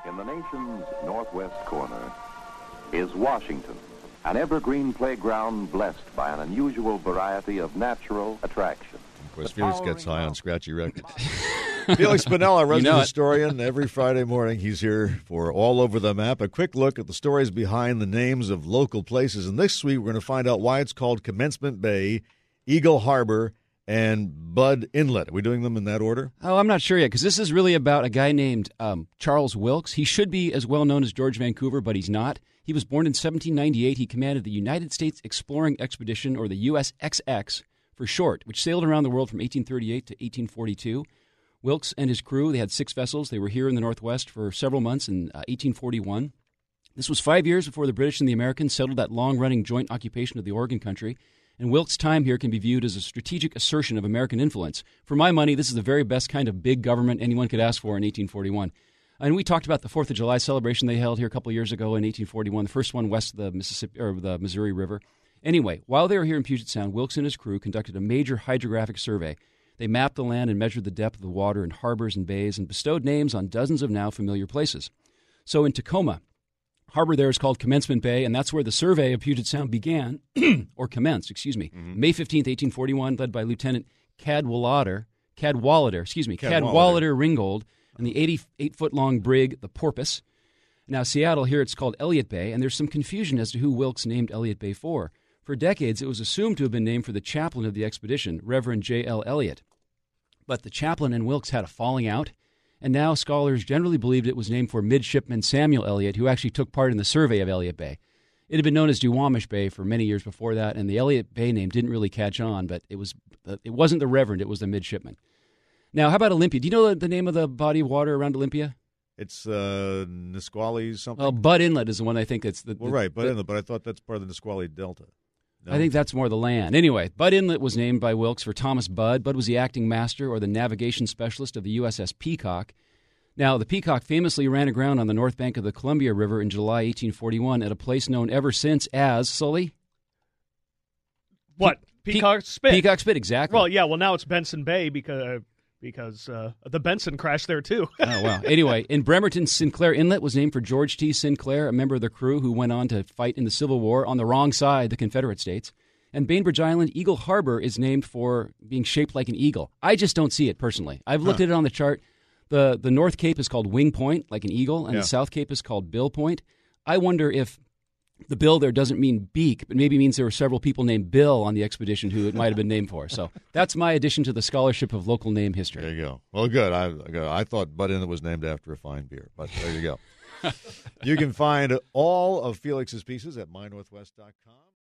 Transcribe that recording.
In the nation's northwest corner is Washington, an evergreen playground blessed by an unusual variety of natural attraction. Of course, Felix gets high on scratchy records. Felix Spinella, resident historian. Every Friday morning, he's here for All Over the Map, a quick look at the stories behind the names of local places. And this week, we're going to find out why it's called Commencement Bay, Eagle Harbor, and Bud Inlet. Are we doing them in that order? Oh, I'm not sure yet, because this is really about a guy named Charles Wilkes. He should be as well known as George Vancouver, but he's not. He was born in 1798. He commanded the United States Exploring Expedition, or the USXX for short, which sailed around the world from 1838 to 1842. Wilkes and his crew, they had 6 vessels. They were here in the Northwest for several months in 1841. This was 5 years before the British and the Americans settled that long-running joint occupation of the Oregon Country. And Wilkes' time here can be viewed as a strategic assertion of American influence. For my money, this is the very best kind of big government anyone could ask for in 1841. And we talked about the 4th of July celebration they held here a couple of years ago in 1841, the first one west of the Mississippi or the Missouri River. Anyway, while they were here in Puget Sound, Wilkes and his crew conducted a major hydrographic survey. They mapped the land and measured the depth of the water in harbors and bays and bestowed names on dozens of now familiar places. So in Tacoma, harbor there is called Commencement Bay, and that's where the survey of Puget Sound began, or commenced, May 15th, 1841, led by Lieutenant Cadwallader Ringgold, and the 88-foot-long brig, the Porpoise. Now, Seattle, here it's called Elliott Bay, and there's some confusion as to who Wilkes named Elliott Bay for. For decades, it was assumed to have been named for the chaplain of the expedition, Reverend J.L. Elliott. But the chaplain and Wilkes had a falling out, and now scholars generally believed it was named for Midshipman Samuel Elliott, who actually took part in the survey of Elliott Bay. It had been known as Duwamish Bay for many years before that, and the Elliott Bay name didn't really catch on, but it wasn't the Reverend, it was the Midshipman. Now, how about Olympia? Do you know the name of the body of water around Olympia? It's Nisqually something? Well, Bud Inlet is the one I think that's the... Bud Inlet, but I thought that's part of the Nisqually Delta. No? I think that's more the land. Anyway, Bud Inlet was named by Wilkes for Thomas Budd. Bud was the acting master or the navigation specialist of the USS Peacock. Now, the Peacock famously ran aground on the north bank of the Columbia River in July 1841 at a place known ever since as, Sully? What? Peacock Spit? Peacock Spit, exactly. Well, yeah, now it's Benson Bay because the Benson crashed there, too. Oh, wow. Anyway, in Bremerton, Sinclair Inlet was named for George T. Sinclair, a member of the crew who went on to fight in the Civil War on the wrong side, the Confederate States. And Bainbridge Island, Eagle Harbor, is named for being shaped like an eagle. I just don't see it, personally. I've looked at it on the chart. The North Cape is called Wing Point, like an eagle, and the South Cape is called Bill Point. I wonder if the bill there doesn't mean beak, but maybe means there were several people named Bill on the expedition who it might have been named for. So that's my addition to the scholarship of local name history. There you go. Well, good. I thought Bud Inlet was named after a fine beer, but there you go. You can find all of Felix's pieces at mynorthwest.com.